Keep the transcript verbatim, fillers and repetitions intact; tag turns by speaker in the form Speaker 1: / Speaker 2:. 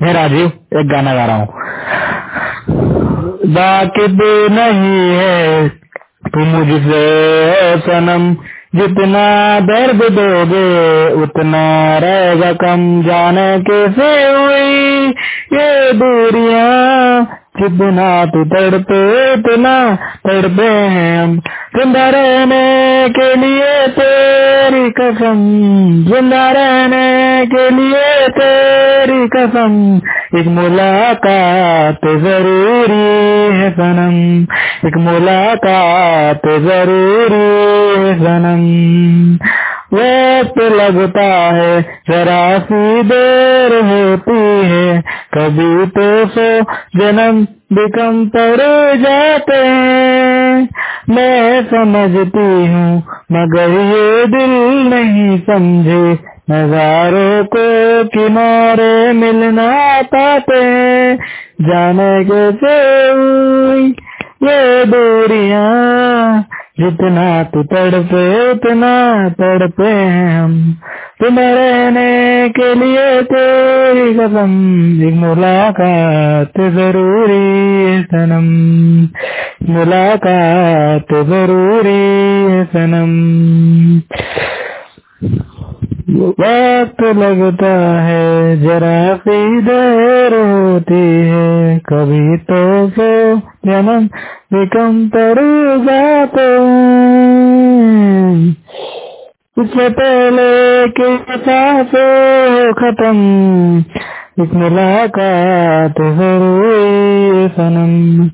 Speaker 1: मैं राजीव एक गाना गा रहा हूँ। वाकिफ नहीं है तू मुझसे सनम, जितना दर्द दोगे उतना रहेगा कम। जाने कैसे हुई ये दूरियां, जितना तू तड़पे उतना तड़पे हैं हम। जिंदा रहने के लिए तेरी कसम, जिंदा रहने के लिए तेरी कसम, एक मुलाकात जरूरी है सनम, एक मुलाकात जरूरी है सनम। वक्त लगता है जरा सी देर होती है, कभी तो सौ जन्म भी कम पड़ जाते हैं। मैं समझती हूँ मगर ये दिल नहीं समझे, नजारों को किनारे मिलना पाते हैं। जाने कैसे हुई ये दूरियां, जितना तू तड़पे उतना तड़पे हैं हम। तुम रहने के लिए तेरी कसम, एक मुलाकात जरूरी है सनम, मुलाकात जरूरी है सनम। वक्त लगता है जरा सी देर होती है, कभी तो सो जन्म भी कम पड़ जाते हैं। इससे पहले कि सांसें हो खत्म, एक मुलाकात जरूरी है सनम।